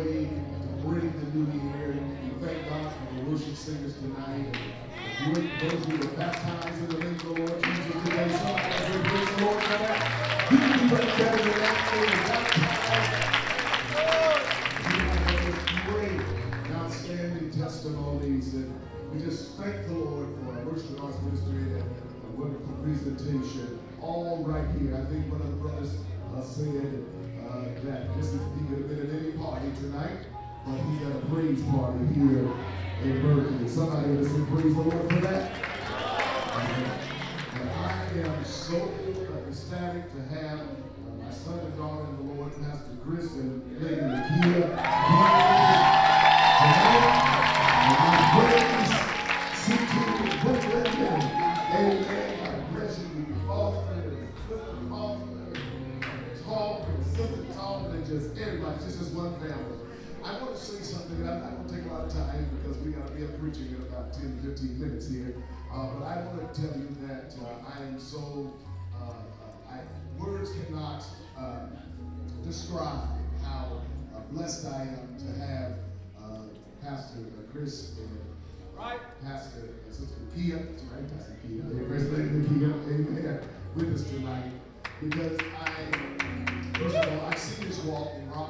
way to bring the new year. We thank God for the worship singers tonight. And those who were baptized in the name of the Lord Jesus today. Somebody say, praise the Lord for that. You can do much better than that. They were baptized. Great and outstanding testimonies. And we just thank the Lord for our worship and arts ministry and a wonderful presentation. All right here. I think one of the brothers said that he could have been at any party tonight, but he's at a praise party here in Berkeley. Somebody would say praise the Lord for that. And I am so ecstatic to have my son and daughter in the Lord, Pastor Chris and Lady Nakia, tonight. And my praise seek to Brooklyn. Amen. God bless you. We foster and cook and foster and talk and sister talk and just everybody, just as one family. I want to say something, and I'm not going to take a lot of time because we got to be up preaching in about 10, 15 minutes here. But I want to tell you that I am so, words cannot describe how blessed I am to have Pastor Chris and Pastor Sister Kia, right? Pastor Kia, First Lady Kia, amen, with us tonight. Because first of all, I've seen this walk in rock